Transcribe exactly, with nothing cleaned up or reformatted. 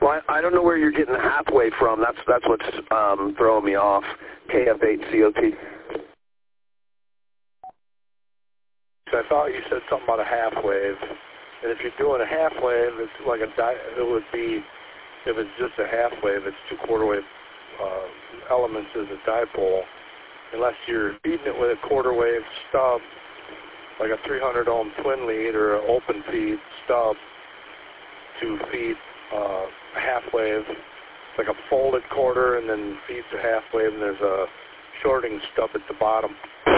Well, I don't know where you're getting the half wave from. That's that's what's um, throwing me off. K F eight C O T. So I thought you said something about a half wave. And if you're doing a half wave, it's like a di it would be, if it's just a half wave, it's two quarter wave uh, elements as a dipole. Unless you're feeding it with a quarter wave stub, like a three hundred ohm twin lead or an open feed stub to feed uh, a half wave. It's like a folded quarter and then feeds a half wave, and there's a shorting stub at the bottom.